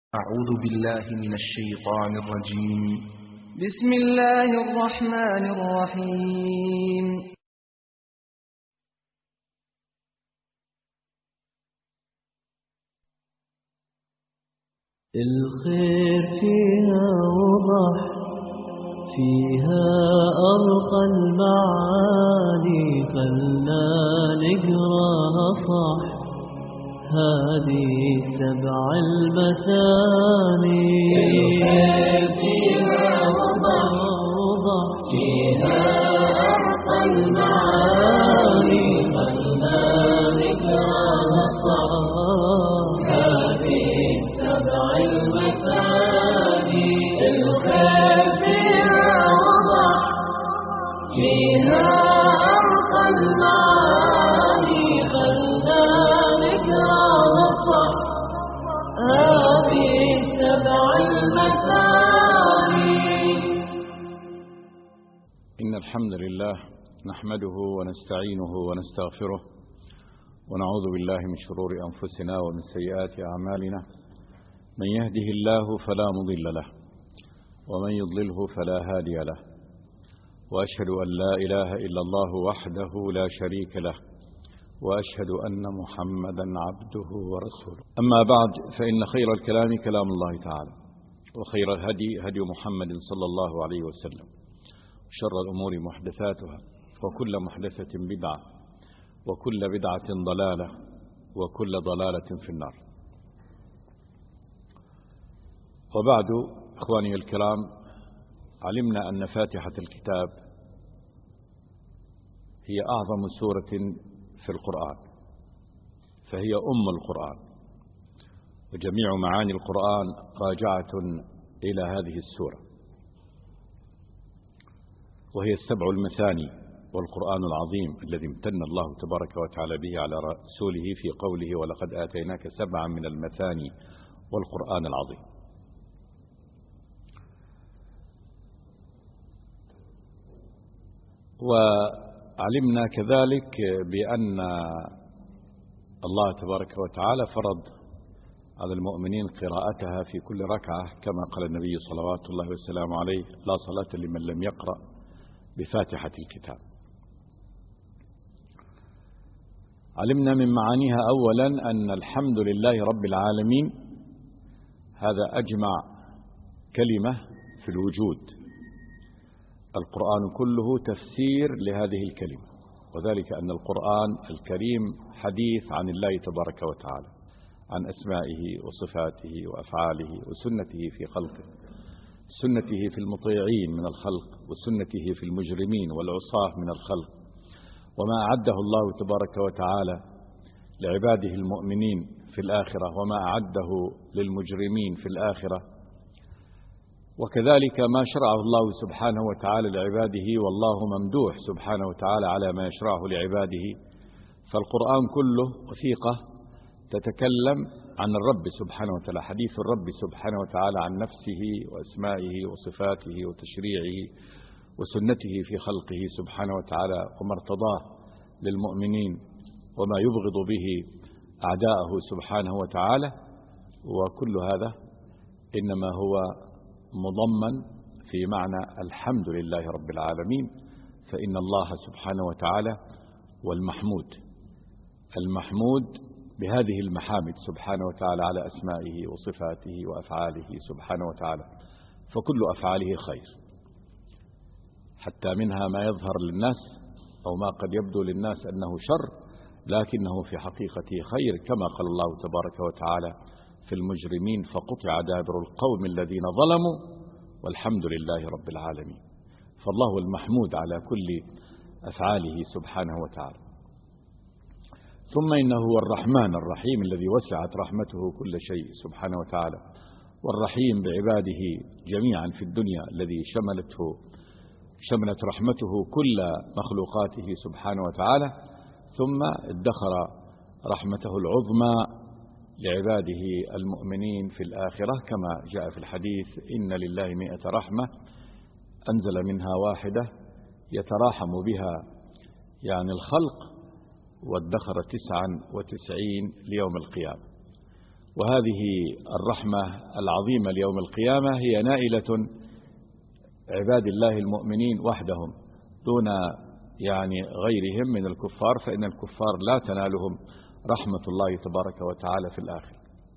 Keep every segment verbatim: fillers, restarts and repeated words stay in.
أعوذ بالله من الشيطان الرجيم. بسم الله الرحمن الرحيم. الخير فيها وضح، فيها أرقى المعاني، خلنا نقراها صح، هذه سبع المثاني. الخير فيها وضح، فيها أرقى المعاني، خلنا نقراها صح، هذه سبع المثاني. الخير فيها وضح، فيها أرقى المعاني، خلنا نقراها صح، هذه سبع المثاني. إن الحمد لله نحمده ونستعينه ونستغفره، ونعوذ بالله من شرور أنفسنا ومن سيئات أعمالنا. من يهده الله فلا مضل له، ومن يضلله فلا هادي له، وأشهد أن لا إله إلا الله وحده لا شريك له، وأشهد أن محمدا عبده ورسوله. أما بعد، فإن خير الكلام كلام الله تعالى، وخير الهدي هدي محمد صلى الله عليه وسلم، وشر الأمور محدثاتها، وكل محدثة بدعة، وكل بدعة ضلالة، وكل ضلالة في النار. وبعد، إخواني الكرام، علمنا أن فاتحة الكتاب هي أعظم سورة في القرآن، فهي أم القرآن، وجميع معاني القرآن راجعة إلى هذه السورة، وهي السبع المثاني والقرآن العظيم الذي امتن الله تبارك وتعالى به على رسوله في قوله: ولقد آتيناك سبعا من المثاني والقرآن العظيم. وعلمنا كذلك بأن الله تبارك وتعالى فرض على المؤمنين قراءتها في كل ركعة، كما قال النبي صلوات الله وسلامه عليه: لا صلاة لمن لم يقرأ بفاتحة الكتاب. علمنا من معانيها أولا أن الحمد لله رب العالمين هذا أجمع كلمة في الوجود، القرآن كله تفسير لهذه الكلمة، وذلك أن القرآن الكريم حديث عن الله تبارك وتعالى، عن أسمائه وصفاته وأفعاله وسنته في خلقه، سنته في المطيعين من الخلق، وسنته في المجرمين والعصاة من الخلق، وما أعده الله تبارك وتعالى لعباده المؤمنين في الآخرة، وما أعده للمجرمين في الآخرة، وكذلك ما شرعه الله سبحانه وتعالى لعباده، والله ممدوح سبحانه وتعالى على ما يشرعه لعباده. فالقرآن كله وثيقة تتكلم عن الرب سبحانه وتعالى، حديث الرب سبحانه وتعالى عن نفسه وأسمائه وصفاته وتشريعه وسنته في خلقه سبحانه وتعالى، وما ارتضاه للمؤمنين وما يبغض به أعداءه سبحانه وتعالى. وكل هذا إنما هو مضمن في معنى الحمد لله رب العالمين، فإن الله سبحانه وتعالى والمحمود المحمود بهذه المحامد سبحانه وتعالى على أسمائه وصفاته وأفعاله سبحانه وتعالى، فكل أفعاله خير، حتى منها ما يظهر للناس أو ما قد يبدو للناس أنه شر، لكنه في حقيقته خير، كما قال الله تبارك وتعالى في المجرمين: فقطع دابر القوم الذين ظلموا والحمد لله رب العالمين. فالله المحمود على كل أفعاله سبحانه وتعالى. ثم إنه هو الرحمن الرحيم الذي وسعت رحمته كل شيء سبحانه وتعالى، والرحيم بعباده جميعا في الدنيا الذي شملته شملت رحمته كل مخلوقاته سبحانه وتعالى، ثم ادخر رحمته العظمى لعباده المؤمنين في الآخرة، كما جاء في الحديث: إن لله مئة رحمة أنزل منها واحدة يتراحم بها يعني الخلق، وادخر تسعا وتسعين ليوم القيامة. وهذه الرحمة العظيمة ليوم القيامة هي نائلة عباد الله المؤمنين وحدهم دون يعني غيرهم من الكفار، فإن الكفار لا تنالهم رحمة الله تبارك وتعالى في الآخر.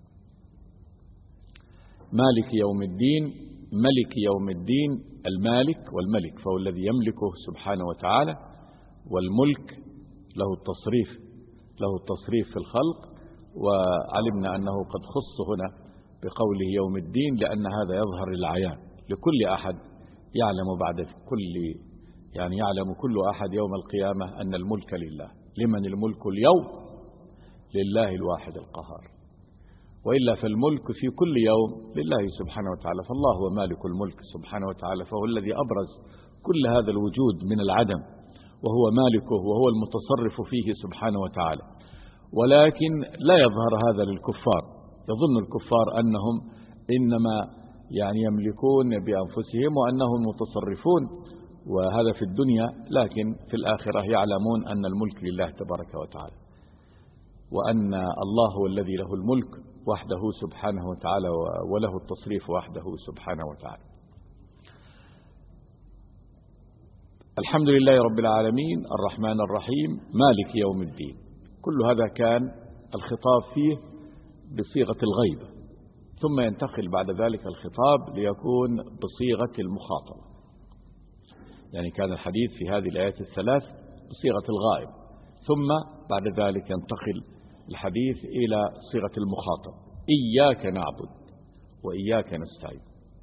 مالك يوم الدين، ملك يوم الدين، المالك والملك، فهو الذي يملكه سبحانه وتعالى، والملك له التصريف له التصريف في الخلق، وعلمنا أنه قد خص هنا بقوله يوم الدين لأن هذا يظهر للعيان لكل أحد يعلم بعد كل يعني يعلم كل أحد يوم القيامة أن الملك لله. لمن الملك اليوم؟ لله الواحد القهار، وإلا فالملك في كل يوم لله سبحانه وتعالى، فالله هو مالك الملك سبحانه وتعالى، فهو الذي أبرز كل هذا الوجود من العدم، وهو مالكه وهو المتصرف فيه سبحانه وتعالى. ولكن لا يظهر هذا للكفار، يظن الكفار أنهم إنما يعني يملكون بأنفسهم وأنهم متصرفون، وهذا في الدنيا، لكن في الآخرة يعلمون أن الملك لله تبارك وتعالى، وأن الله هو الذي له الملك وحده سبحانه وتعالى، وله التصريف وحده سبحانه وتعالى. الحمد لله رب العالمين الرحمن الرحيم مالك يوم الدين، كل هذا كان الخطاب فيه بصيغة الغيبة، ثم ينتقل بعد ذلك الخطاب ليكون بصيغة المخاطبة، يعني كان الحديث في هذه الآيات الثلاث بصيغة الغائب، ثم بعد ذلك ينتقل الحديث إلى صيغة المخاطب، إياك نعبد وإياك نستعين.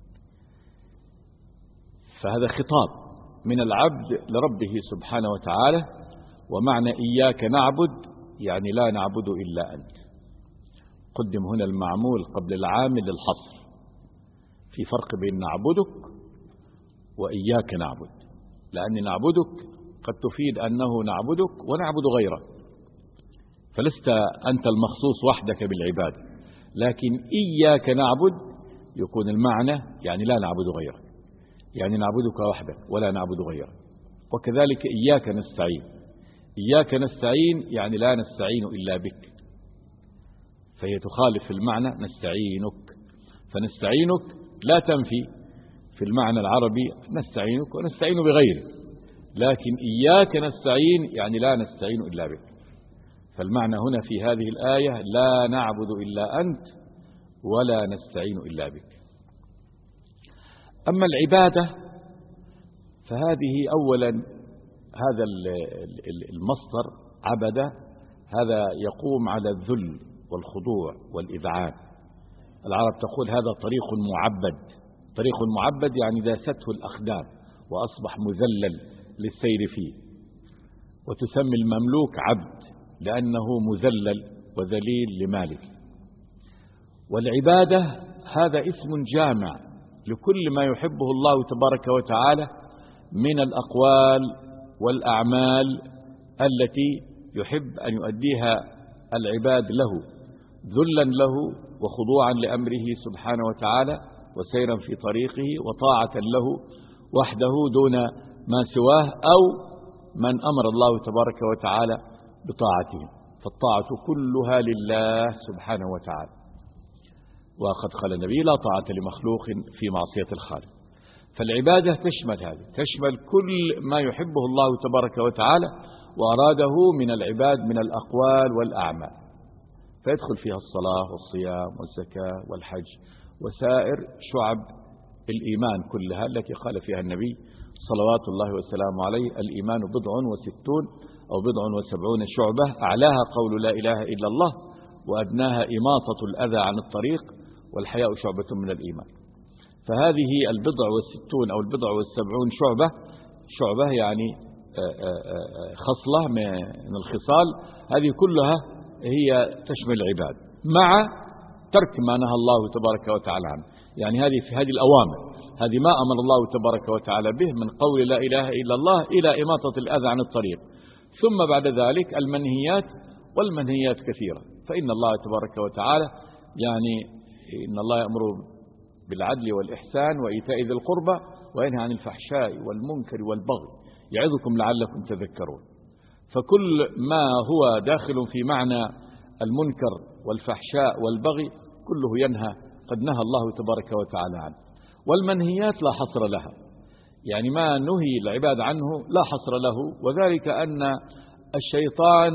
فهذا خطاب من العبد لربه سبحانه وتعالى، ومعنى إياك نعبد يعني لا نعبد إلا أنت. قدم هنا المعمول قبل العامل للحصر، في فرق بين نعبدك وإياك نعبد، لأن نعبدك قد تفيد أنه نعبدك ونعبد غيره، فلست أنت المخصوص وحدك بالعبادة، لكن إياك نعبد يكون المعنى يعني لا نعبد غيرك، يعني نعبدك وحدك ولا نعبد غيرك. وكذلك إياك نستعين، إياك نستعين يعني لا نستعين إلا بك، فهي تخالف في المعنى نستعينك، فنستعينك لا تنفي في المعنى العربي نستعينك ونستعين بغيرك، لكن إياك نستعين يعني لا نستعين إلا بك. فالمعنى هنا في هذه الآية لا نعبد إلا أنت ولا نستعين إلا بك. أما العبادة فهذه أولا هذا المصدر عبد، هذا يقوم على الذل والخضوع والإذعان. العرب تقول هذا طريق معبد، طريق معبد يعني داسته الأقدام وأصبح مذلل للسير فيه، وتسمي المملوك عبد لأنه مذلل وذليل لمالك. والعبادة هذا اسم جامع لكل ما يحبه الله تبارك وتعالى من الأقوال والأعمال التي يحب أن يؤديها العباد له ذلا له وخضوعا لأمره سبحانه وتعالى وسيرا في طريقه وطاعة له وحده دون ما سواه أو من أمر الله تبارك وتعالى بطاعته، فالطاعة كلها لله سبحانه وتعالى. وقد قال النبي لا طاعة لمخلوق في معصية الخالق. فالعبادة تشمل هذه، تشمل كل ما يحبه الله تبارك وتعالى وأراده من العباد من الأقوال والأعمال، فيدخل فيها الصلاة والصيام والزكاة والحج وسائر شعب الإيمان كلها التي قال فيها النبي صلوات الله وسلامه عليه الإيمان بضع وستون أو بضع وسبعون شعبة، أعلاها قول لا إله إلا الله، وأدناها إماطة الأذى عن الطريق، والحياء شعبة من الإيمان. فهذه البضع والستون أو البضع والسبعون شعبة، شعبة يعني خصلة من الخصال، هذه كلها هي تشمل العباد مع ترك ما نهى الله تبارك وتعالى عنه. يعني هذه في هذه الأوامر، هذه ما أمر الله تبارك وتعالى به من قول لا إله إلا الله إلى إماطة الأذى عن الطريق، ثم بعد ذلك المنهيات، والمنهيات كثيرة. فإن الله تبارك وتعالى يعني إن الله يأمر بالعدل والإحسان وإيتاء ذي القربى وينهى عن الفحشاء والمنكر والبغي يعظكم لعلكم تذكرون. فكل ما هو داخل في معنى المنكر والفحشاء والبغي كله ينهى قد نهى الله تبارك وتعالى عنه. والمنهيات لا حصر لها، يعني ما نهي العباد عنه لا حصر له، وذلك أن الشيطان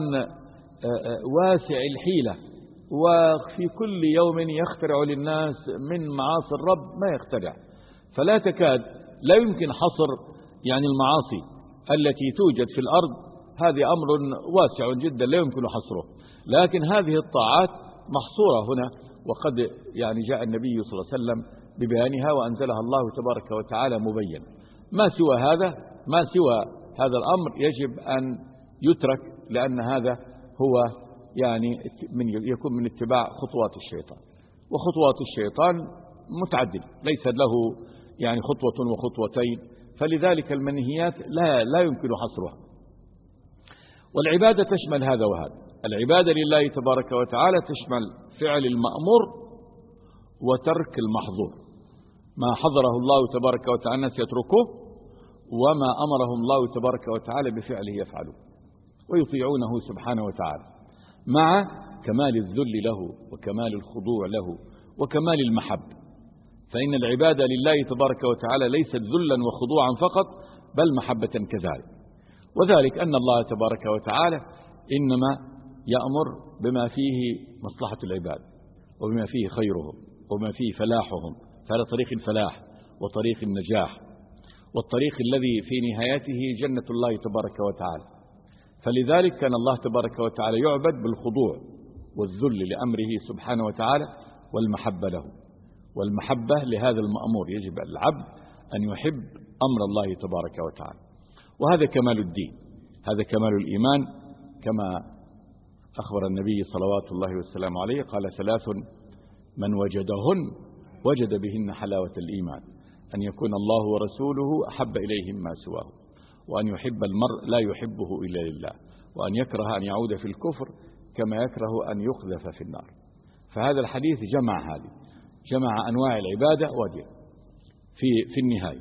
واسع الحيلة، وفي كل يوم يخترع للناس من معاصي الرب ما يخترع، فلا تكاد لا يمكن حصر يعني المعاصي التي توجد في الأرض، هذه أمر واسع جدا لا يمكن حصره، لكن هذه الطاعات محصورة هنا، وقد يعني جاء النبي صلى الله عليه وسلم ببيانها وأنزلها الله تبارك وتعالى مبين. ما سوى هذا ما سوى هذا الأمر يجب أن يترك، لأن هذا هو يعني من يكون من اتباع خطوات الشيطان، وخطوات الشيطان متعددة ليس له يعني خطوة وخطوتين، فلذلك المنهيات لا لا يمكن حصرها. والعبادة تشمل هذا وهذا، العبادة لله تبارك وتعالى تشمل فعل المأمور وترك المحظور، ما حضره الله تبارك وتعالى الناس يتركوه، وما أمرهم الله تبارك وتعالى بفعله يفعلوه ويطيعونه سبحانه وتعالى، مع كمال الذل له وكمال الخضوع له وكمال المحبة. فإن العبادة لله تبارك وتعالى ليست ذلا وخضوعا فقط، بل محبة كذلك. وذلك أن الله تبارك وتعالى إنما يأمر بما فيه مصلحة العباد، وبما فيه خيرهم، وبما فيه فلاحهم، فهذا طريق الفلاح وطريق النجاح، والطريق الذي في نهايته جنة الله تبارك وتعالى. فلذلك كان الله تبارك وتعالى يعبد بالخضوع والذل لأمره سبحانه وتعالى والمحبة له. والمحبة لهذا المأمور، يجب العبد أن يحب أمر الله تبارك وتعالى، وهذا كمال الدين، هذا كمال الإيمان، كما أخبر النبي صلوات الله والسلام عليه قال: ثلاث من وجدهن وجد بهن حلاوة الإيمان، أن يكون الله ورسوله أحب إليه ما سواه، وأن يحب المرء لا يحبه إلا لله، وأن يكره أن يعود في الكفر كما يكره أن يقذف في النار. فهذا الحديث جمع هذه، جمع أنواع العبادة وجه في في النهاية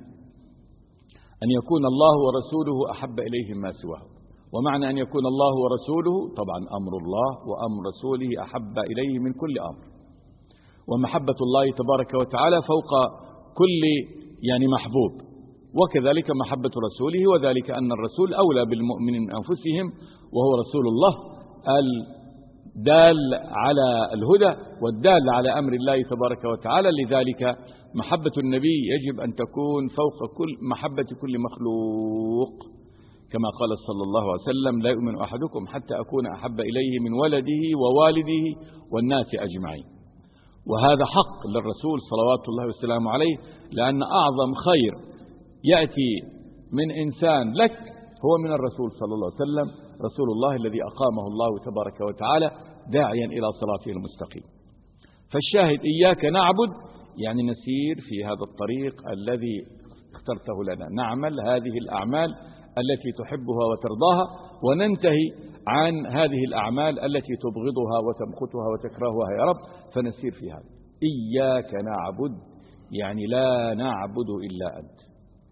أن يكون الله ورسوله أحب إليه ما سواه. ومعنى أن يكون الله ورسوله طبعا أمر الله وأمر رسوله أحب إليه من كل أمر، ومحبة الله تبارك وتعالى فوق كل يعني محبوب، وكذلك محبة رسوله، وذلك أن الرسول أولى بالمؤمنين من أنفسهم، وهو رسول الله الدال على الهدى والدال على أمر الله تبارك وتعالى. لذلك محبة النبي يجب أن تكون فوق كل محبة كل مخلوق، كما قال صلى الله عليه وسلم: لا يؤمن أحدكم حتى أكون أحب إليه من ولده ووالده والناس أجمعين. وهذا حق للرسول صلوات الله وسلامه عليه، لأن أعظم خير يأتي من إنسان لك هو من الرسول صلى الله عليه وسلم، رسول الله الذي أقامه الله تبارك وتعالى داعيا إلى صراطه المستقيم. فالشاهد إياك نعبد يعني نسير في هذا الطريق الذي اخترته لنا، نعمل هذه الأعمال التي تحبها وترضاها، وننتهي عن هذه الأعمال التي تبغضها وتمقتها وتكرهها يا رب، فنسير في هذا. إياك نعبد يعني لا نعبد إلا أنت،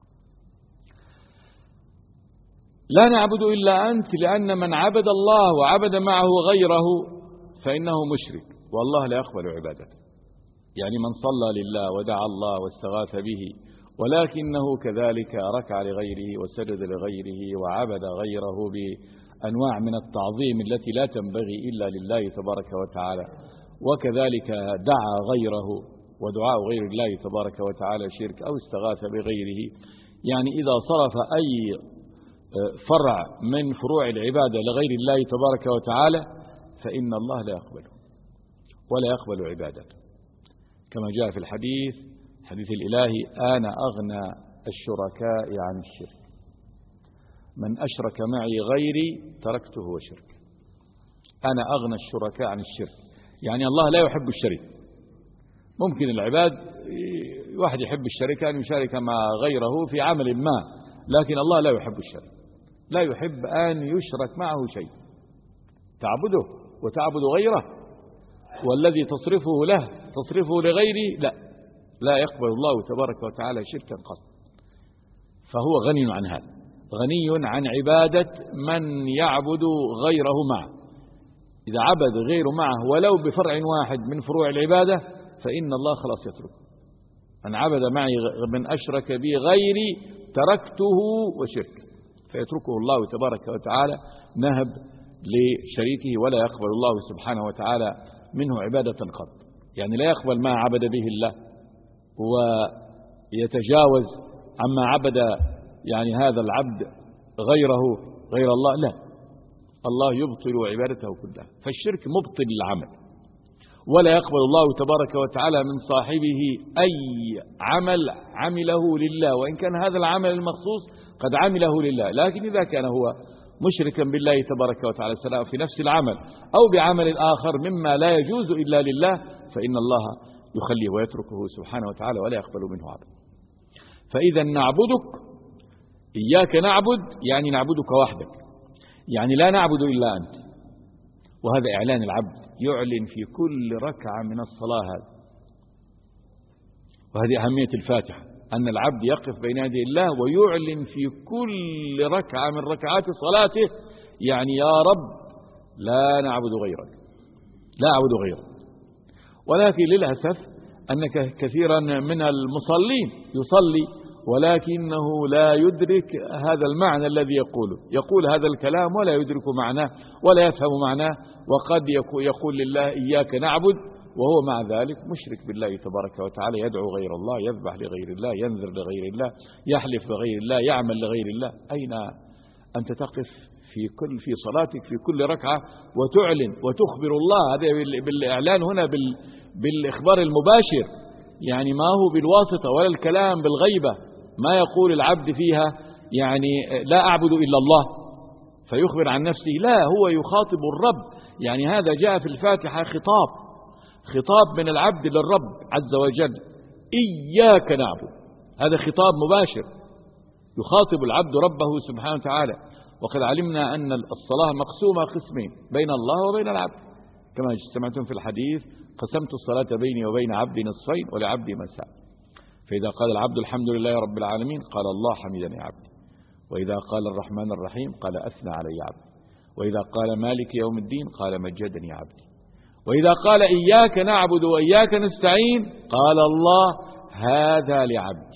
لا نعبد إلا أنت، لأن من عبد الله وعبد معه غيره فإنه مشرك، والله لا يقبل عبادته. يعني من صلى لله ودعا الله واستغاث به، ولكنه كذلك ركع لغيره وسجد لغيره وعبد غيره بأنواع من التعظيم التي لا تنبغي إلا لله تبارك وتعالى، وكذلك دعا غيره، ودعاء غير الله تبارك وتعالى شرك، أو استغاث بغيره. يعني إذا صرف أي فرع من فروع العبادة لغير الله تبارك وتعالى فإن الله لا يقبله ولا يقبل عبادته، كما جاء في الحديث حديث الإلهي: أنا أغنى الشركاء عن الشرك، من أشرك معي غيري تركته وشرك. أنا أغنى الشركاء عن الشرك، يعني الله لا يحب الشرك. ممكن العباد واحد يحب الشركة أن يشارك مع غيره في عمل ما، لكن الله لا يحب الشرك، لا يحب أن يشرك معه شيء، تعبده وتعبد غيره، والذي تصرفه له تصرفه لغيره لا لا يقبل الله تبارك وتعالى شركا قط. فهو غني عن هذا، غني عن عبادة من يعبد غيره معه. إذا عبد غيره معه ولو بفرع واحد من فروع العبادة فإن الله خلاص يتركه. من عبد معي من أشرك بي غيري تركته وشرك، فيتركه الله تبارك وتعالى نهب لشريكه، ولا يقبل الله سبحانه وتعالى منه عبادة قط. يعني لا يقبل ما عبد به الله ويتجاوز عما عبد يعني هذا العبد غيره غير الله، لا، الله يبطل عبادته كلها. فالشرك مبطل للعمل، ولا يقبل الله تبارك وتعالى من صاحبه أي عمل عمله لله، وإن كان هذا العمل المخصوص قد عمله لله، لكن إذا كان هو مشركا بالله تبارك وتعالى سواء في نفس العمل أو بعمل آخر مما لا يجوز إلا لله فإن الله يخليه ويتركه سبحانه وتعالى ولا يقبل منه عبد. فإذا نعبدك، إياك نعبد يعني نعبدك وحدك، يعني لا نعبد إلا أنت. وهذا إعلان العبد يعلن في كل ركعة من الصلاة هذا، وهذه أهمية الفاتحة، أن العبد يقف بين يدي الله ويعلن في كل ركعة من ركعات صلاته يعني يا رب لا نعبد غيرك، لا أعبد غيرك. ولكن للأسف أن كثيرا من المصلين يصلي ولكنه لا يدرك هذا المعنى الذي يقوله، يقول هذا الكلام ولا يدرك معناه ولا يفهم معناه، وقد يقول لله إياك نعبد وهو مع ذلك مشرك بالله تبارك وتعالى، يدعو غير الله، يذبح لغير الله، ينذر لغير الله، يحلف لغير الله، يعمل لغير الله. أين أنت تقف في كل في صلاتك في كل ركعة وتعلن وتخبر الله؟ هذا بالإعلان هنا بالإخبار المباشر، يعني ما هو بالواسطة ولا الكلام بالغيبة، ما يقول العبد فيها يعني لا أعبد إلا الله فيخبر عن نفسه، لا، هو يخاطب الرب. يعني هذا جاء في الفاتحة خطاب خطاب من العبد للرب عز وجل، إياك نعبد، هذا خطاب مباشر يخاطب العبد ربه سبحانه وتعالى. وقد علمنا أن الصلاة مقسومة قسمين بين الله وبين العبد، كما سمعتم في الحديث قسمت الصلاة بيني وبين عبدي نصفين ولعبدي ما سأل. فإذا قال العبد الحمد لله رب العالمين قال الله حمدني عبدي، وإذا قال الرحمن الرحيم قال أثنى علي عبدي، وإذا قال مالك يوم الدين قال مجدني عبدي، وإذا قال إياك نعبد وإياك نستعين قال الله هذا لعبدي،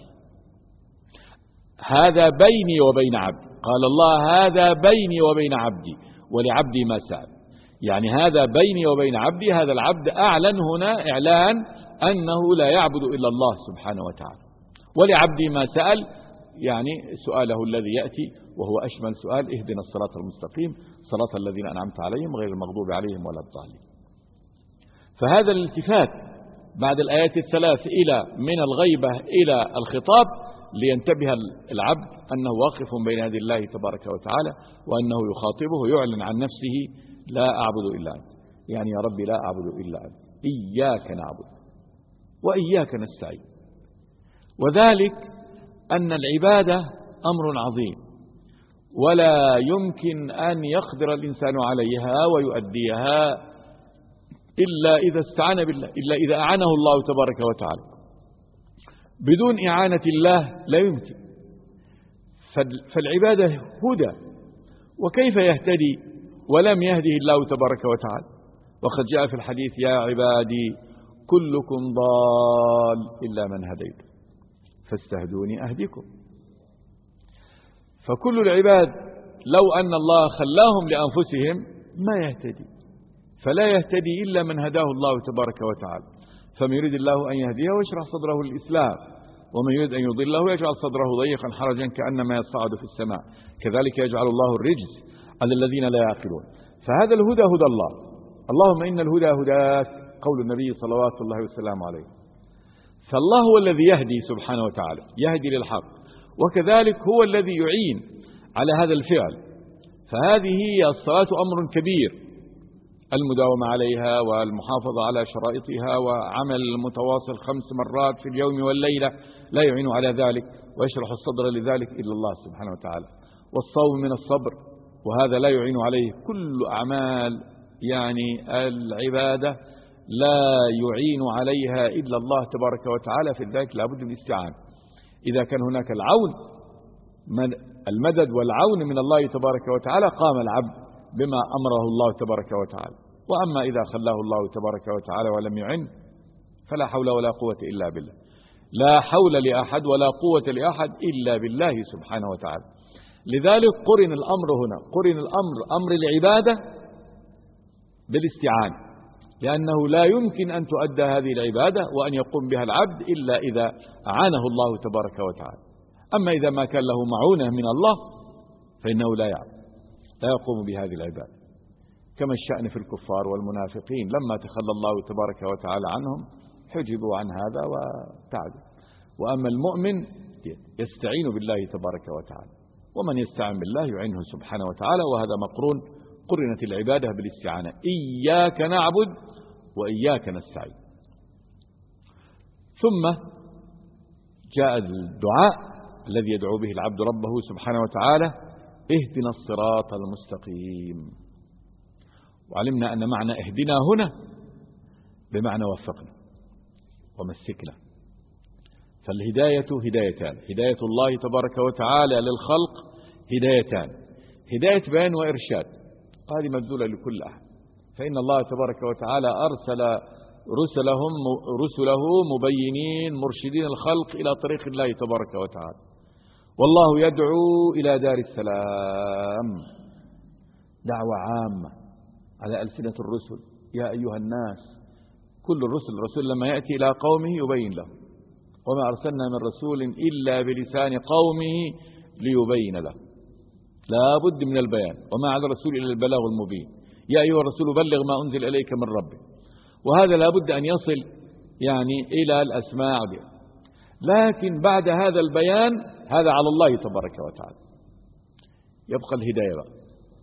هذا بيني وبين عبدي، قال الله هذا بيني وبين عبدي ولعبدي ما سأل. يعني هذا بيني وبين عبدي، هذا العبد أعلن هنا إعلان أنه لا يعبد إلا الله سبحانه وتعالى، ولعبدي ما سأل يعني سؤاله الذي يأتي وهو أشمل سؤال، اهدنا الصراط المستقيم صراط الذين أنعمت عليهم غير المغضوب عليهم ولا الضالين. فهذا الالتفات بعد الآيات الثلاث إلى من الغيبة إلى الخطاب لينتبه العبد أنه واقف بين يدي الله تبارك وتعالى، وأنه يخاطبه يعلن عن نفسه لا أعبد إلا أنت، يعني يا ربي لا أعبد إلا أنت، إياك نعبد وإياك نستعين. وذلك أن العبادة أمر عظيم ولا يمكن أن يقدر الإنسان عليها ويؤديها إلا إذا استعان بالله، إلا إذا أعانه الله تبارك وتعالى. بدون إعانة الله لا يمكن. فالعبادة هدى، وكيف يهتدي ولم يهده الله تبارك وتعالى؟ وقد جاء في الحديث يا عبادي كلكم ضال إلا من هديت فاستهدوني أهدكم. فكل العباد لو أن الله خلاهم لأنفسهم ما يهتدي، فلا يهتدي إلا من هداه الله تبارك وتعالى. فمن يريد الله أن يهديه ويشرح صدره الإسلام، ومن يريد أن يضله يجعل صدره ضيقا حرجا كأنما يصعد في السماء، كذلك يجعل الله الرجس على الذين لا يعقلون. فهذا الهدى هدى الله، اللهم إن الهدى هداك، قول النبي صلوات الله وسلامه عليه. فالله هو الذي يهدي سبحانه وتعالى، يهدي للحق، وكذلك هو الذي يعين على هذا الفعل. فهذه هي الصلاة أمر كبير، المداومة عليها والمحافظة على شرائطها وعمل متواصل خمس مرات في اليوم والليلة، لا يعين على ذلك ويشرح الصدر لذلك إلا الله سبحانه وتعالى. والصوم من الصبر، وهذا لا يعين عليه كل أعمال يعني العبادة، لا يعين عليها إلا الله تبارك وتعالى، في ذلك لا بد من الاستعانة. إذا كان هناك العون المدد والعون من الله تبارك وتعالى قام العبد بما أمره الله تبارك وتعالى. وأما إذا خلاه الله تبارك وتعالى ولم يعن فلا حول ولا قوة إلا بالله. لا حول لأحد ولا قوة لأحد إلا بالله سبحانه وتعالى. لذلك قرن الأمر هنا، قرن الأمر أمر العبادة بالاستعانة، لأنه لا يمكن أن تؤدى هذه العبادة وأن يقوم بها العبد إلا إذا أعانه الله تبارك وتعالى. أما إذا ما كان له معونة من الله فإنه لا يعلم لا يقوم بهذه العبادة، كما الشأن في الكفار والمنافقين لما تخلى الله تبارك وتعالى عنهم حجبوا عن هذا وابتعدوا. وأما المؤمن يستعين بالله تبارك وتعالى، ومن يستعين بالله يعينه سبحانه وتعالى، وهذا مقرون، قرنت العبادة بالاستعانة. إياك نعبد وإياك نستعين. ثم جاء الدعاء الذي يدعو به العبد ربه سبحانه وتعالى: اهدنا الصراط المستقيم. وعلمنا أن معنى اهدنا هنا بمعنى وفقنا ومسكنا. فالهداية هدايتان: هداية الله تبارك وتعالى للخلق هدايتان، هداية بيان وإرشاد، هذه مبذولة لكل أحد، فإن الله تبارك وتعالى أرسل رسلهم رسله مبينين مرشدين الخلق إلى طريق الله تبارك وتعالى. والله يدعو إلى دار السلام، دعوة عامة على ألسنة الرسل: يا أيها الناس. كل الرسل الرسول لما يأتي إلى قومه يبين له: وما أرسلنا من رسول إلا بلسان قومه ليبين له. لا بد من البيان، وما على الرسول إلا البلاغ المبين. يا أيها الرسول بلغ ما أنزل إليك من ربك. وهذا لا بد أن يصل يعني إلى الأسماع دي. لكن بعد هذا البيان هذا على الله تبارك وتعالى. يبقى الهداية بقى،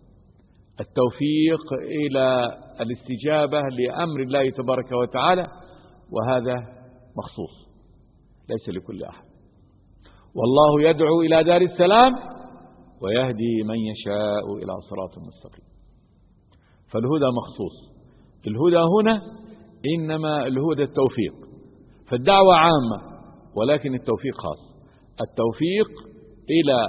التوفيق إلى الاستجابة لأمر الله تبارك وتعالى، وهذا مخصوص ليس لكل أحد. والله يدعو إلى دار السلام ويهدي من يشاء إلى صراط مستقيم. فالهدى مخصوص. الهدى هنا إنما الهدى التوفيق، فالدعوة عامة ولكن التوفيق خاص. التوفيق إلى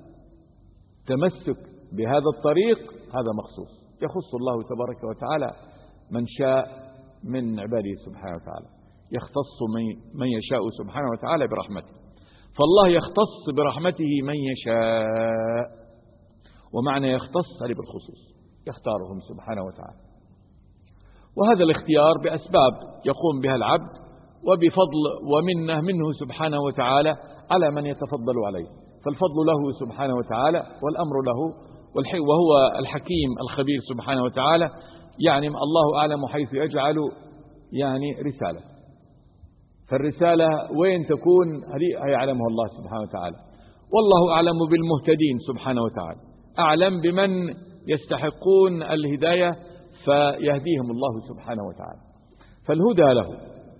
تمسك بهذا الطريق هذا مخصوص، يخص الله تبارك وتعالى من شاء من عباده سبحانه وتعالى، يختص من يشاء سبحانه وتعالى برحمته. فالله يختص برحمته من يشاء، ومعنى يختص هذه بالخصوص، يختارهم سبحانه وتعالى. وهذا الاختيار بأسباب يقوم بها العبد وبفضل ومنه منه سبحانه وتعالى على من يتفضل عليه. فالفضل له سبحانه وتعالى والأمر له، وهو الحكيم الخبير سبحانه وتعالى. يعني الله أعلم حيث يجعل يعني رسالة، فالرسالة وين تكون هذه يعلمها الله سبحانه وتعالى. والله أعلم بالمهتدين سبحانه وتعالى، أعلم بمن يستحقون الهداية فيهديهم الله سبحانه وتعالى. فالهدى له.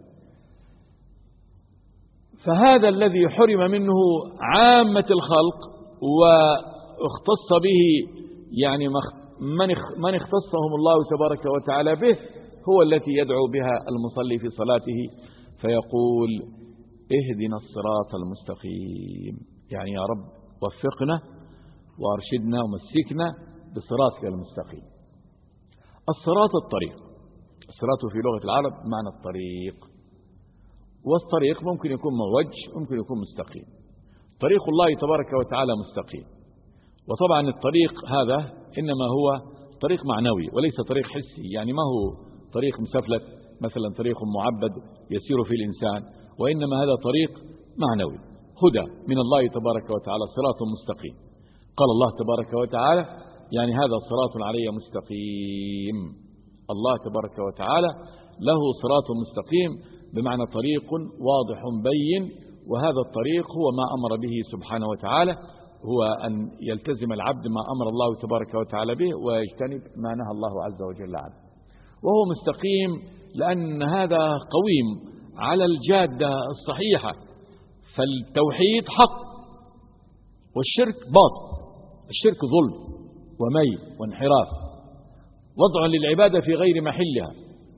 فهذا الذي حرم منه عامة الخلق واختص به يعني من اختصهم الله تبارك وتعالى به هو التي يدعو بها المصلي في صلاته فيقول: اهدنا الصراط المستقيم. يعني يا رب وفقنا وارشدنا ومسكنا بصراطك المستقيم. الصراط الطريق، الصراط في لغة العرب معنى الطريق، والطريق ممكن يكون معوج ممكن يكون مستقيم. طريق الله تبارك وتعالى مستقيم. وطبعا الطريق هذا إنما هو طريق معنوي وليس طريق حسي، يعني ما هو طريق مسفلت مثلا طريق معبد يسير فيه الإنسان، وإنما هذا طريق معنوي، هدى من الله تبارك وتعالى، صراط مستقيم. قال الله تبارك وتعالى: يعني هذا صراط علي مستقيم. الله تبارك وتعالى له صراط مستقيم بمعنى طريق واضح بين، وهذا الطريق هو ما أمر به سبحانه وتعالى، هو أن يلتزم العبد ما أمر الله تبارك وتعالى به ويجتنب ما نهى الله عز وجل عنه. وهو مستقيم لأن هذا قويم على الجادة الصحيحة. فالتوحيد حق والشرك باطل. الشرك ظلم وميل وانحراف، وضع للعبادة في غير محلها.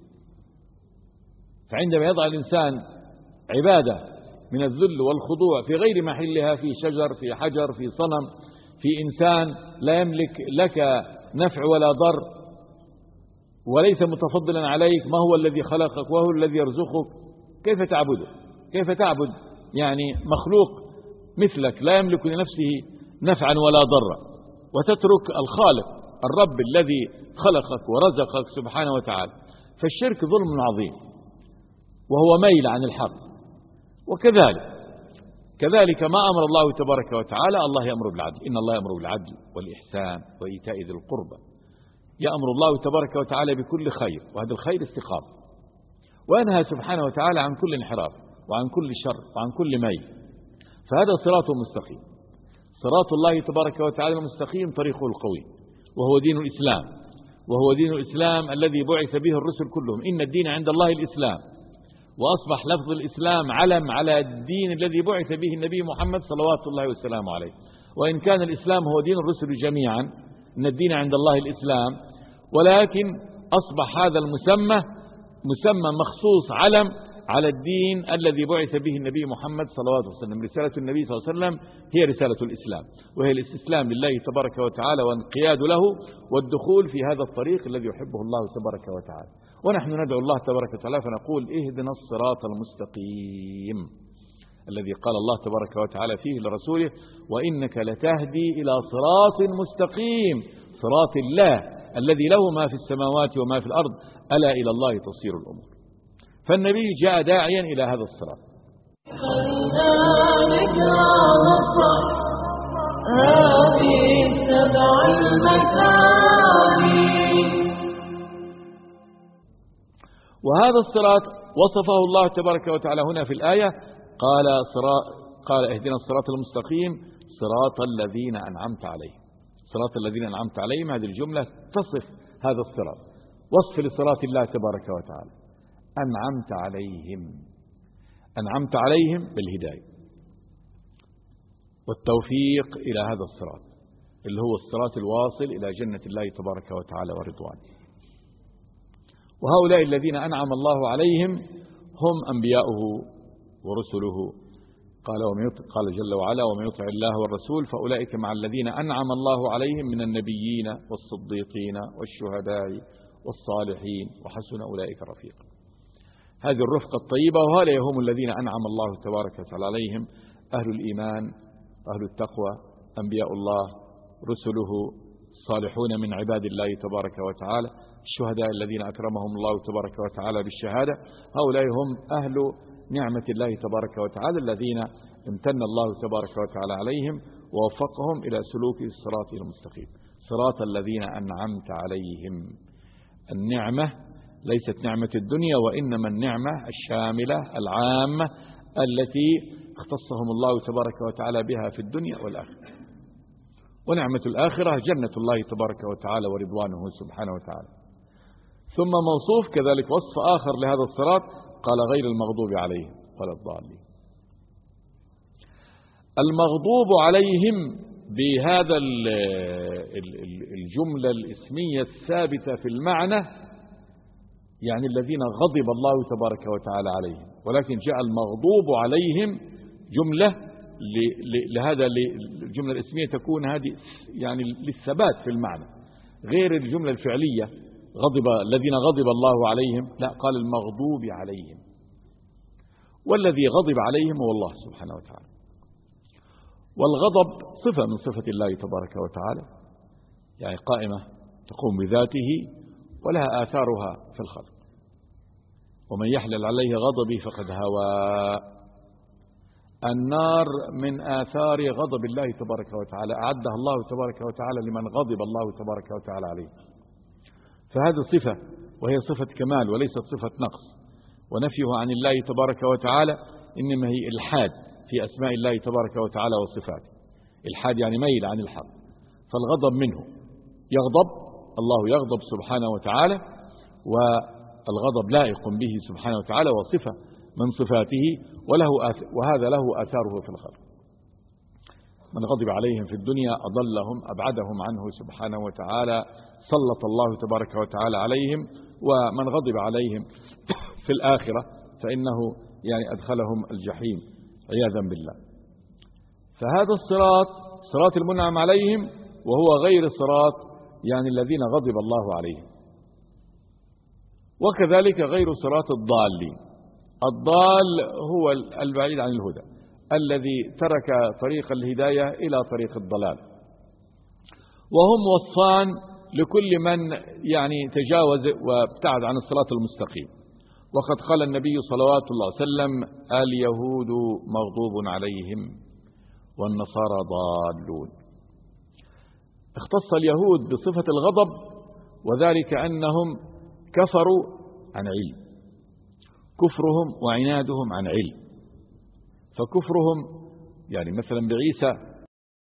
فعندما يضع الإنسان عبادة من الذل والخضوع في غير محلها، في شجر في حجر في صنم في إنسان لا يملك لك نفع ولا ضر، وليس متفضلا عليك، ما هو الذي خلقك وهو الذي يرزقك، كيف تعبده؟ كيف تعبد يعني مخلوق مثلك لا يملك لنفسه نفعا ولا ضرا، وتترك الخالق الرب الذي خلقك ورزقك سبحانه وتعالى؟ فالشرك ظلم عظيم وهو ميل عن الحق. وكذلك كذلك ما أمر الله تبارك وتعالى، الله يأمر بالعدل، إن الله يأمر بالعدل والإحسان وإيتاء ذي القربى. يأمر الله تبارك وتعالى بكل خير، وهذا الخير استقامة، وينهى سبحانه وتعالى عن كل انحراف وعن كل شر وعن كل ميل. فهذا صراط مستقيم. صراط الله تبارك وتعالى المستقيم طريقه القوي، وهو دين الإسلام، وهو دين الإسلام الذي بعث به الرسل كلهم. إن الدين عند الله الإسلام، وأصبح لفظ الإسلام علم على الدين الذي بعث به النبي محمد صلوات الله والسلام عليه. وإن كان الإسلام هو دين الرسل جميعا، إن الدين عند الله الإسلام، ولكن أصبح هذا المسمى مسمى مخصوص علم على الدين الذي بعث به النبي محمد صلوات الله وسلم. رسالة النبي صلى الله عليه وسلم هي رسالة الإسلام، وهي الاستسلام لله تبارك وتعالى وانقياد له والدخول في هذا الطريق الذي يحبه الله تبارك وتعالى. ونحن ندعو الله تبارك وتعالى فنقول اهدنا الصراط المستقيم الذي قال الله تبارك وتعالى فيه لرسوله وإنك لتهدي إلى صراط مستقيم، صراط الله الذي له ما في السماوات وما في الأرض، ألا إلى الله تصير الأمور. فالنبي جاء داعيا إلى هذا الصراط. وهذا الصراط وصفه الله تبارك وتعالى هنا في الآية، قال صراط قال اهدنا الصراط المستقيم صراط الذين أنعمت عليهم. صراط الذين أنعمت عليهم، هذه الجملة تصف هذا الصراط، وصف لصراط الله تبارك وتعالى. أنعمت عليهم، أنعمت عليهم بالهداية والتوفيق إلى هذا الصراط اللي هو الصراط الواصل إلى جنة الله تبارك وتعالى ورضوانه. وهؤلاء الذين أنعم الله عليهم هم أنبياؤه ورسله. قال قال جل وعلا ومن يطع الله والرسول فأولئك مع الذين أنعم الله عليهم من النبيين والصديقين والشهداء والصالحين وحسن أولئك رفيقا. هذه الرفقة الطيبة، وهؤلاء هم الذين أنعم الله تبارك وتعالى عليهم، أهل الإيمان، أهل التقوى، أنبياء الله، رسله، صالحون من عباد الله تبارك وتعالى، الشهداء الذين أكرمهم الله تبارك وتعالى بالشهادة. هؤلاء هم أهل نعمة الله تبارك وتعالى الذين امتن الله تبارك وتعالى عليهم ووفقهم إلى سلوك الصراط المستقيم، صراط الذين أنعمت عليهم. النعمة ليست نعمة الدنيا، وإنما النعمة الشاملة العامة التي اختصهم الله تبارك وتعالى بها في الدنيا والآخرة. ونعمة الآخرة جنة الله تبارك وتعالى ورضوانه سبحانه وتعالى. ثم موصوف كذلك وصف آخر لهذا الصراط، قال غير المغضوب عليهم ولا الضالين. المغضوب عليهم بهذا الجملة الاسمية الثابتة في المعنى يعني الذين غضب الله تبارك وتعالى عليهم، ولكن جاء المغضوب عليهم جملة لهذا الجملة الاسمية تكون هذه يعني للثبات في المعنى، غير الجملة الفعلية غضب الذين غضب الله عليهم، لا، قال المغضوب عليهم. والذي غضب عليهم هو الله سبحانه وتعالى. والغضب صفة من صفة الله تبارك وتعالى، يعني قائمة تقوم بذاته ولها آثارها في الخلق. ومن يحلل عليه غضبي فقد هوى. النار من آثار غضب الله تبارك وتعالى، أعدها الله تبارك وتعالى لمن غضب الله تبارك وتعالى عليه. فهذه صفة، وهي صفة كمال وليست صفة نقص. ونفيه عن الله تبارك وتعالى إنما هي إلحاد في أسماء الله تبارك وتعالى وصفاته. إلحاد يعني ميل عن الحق، فالغضب منه، يغضب الله، يغضب سبحانه وتعالى، والغضب لائق به سبحانه وتعالى وصفة من صفاته، وله وهذا له آثاره في الخلق. من غضب عليهم في الدنيا أضلهم أبعدهم عنه سبحانه وتعالى، سلط الله تبارك وتعالى عليهم. ومن غضب عليهم في الآخرة فإنه يعني أدخلهم الجحيم عياذا بالله. فهذا الصراط صراط المنعم عليهم، وهو غير الصراط يعني الذين غضب الله عليهم. وكذلك غير صراط الضالين. الضال هو البعيد عن الهدى، الذي ترك طريق الهداية إلى طريق الضلال، وهم وصفان لكل من يعني تجاوز وابتعد عن الصراط المستقيم. وقد قال النبي صلوات الله عليه وسلم: اليهود مغضوب عليهم والنصارى ضالون. اختص اليهود بصفة الغضب، وذلك أنهم كفروا عن علم، كفرهم وعنادهم عن علم. فكفرهم يعني مثلا بعيسى